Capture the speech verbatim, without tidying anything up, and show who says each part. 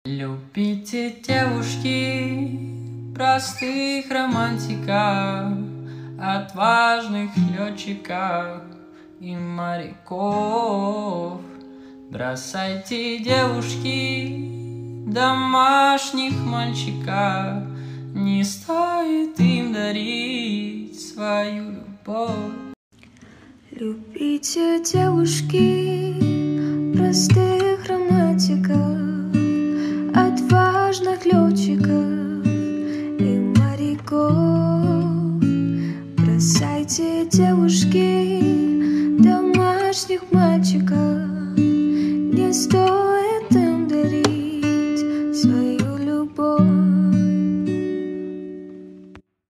Speaker 1: Любите, девушки, простых романтиков, отважных летчиков и моряков. Бросайте, девушки, домашних мальчиков, не стоит им дарить свою любовь.
Speaker 2: Любите, девушки, простых романтиков, отважных летчиков и моряков. Бросайте, девушки,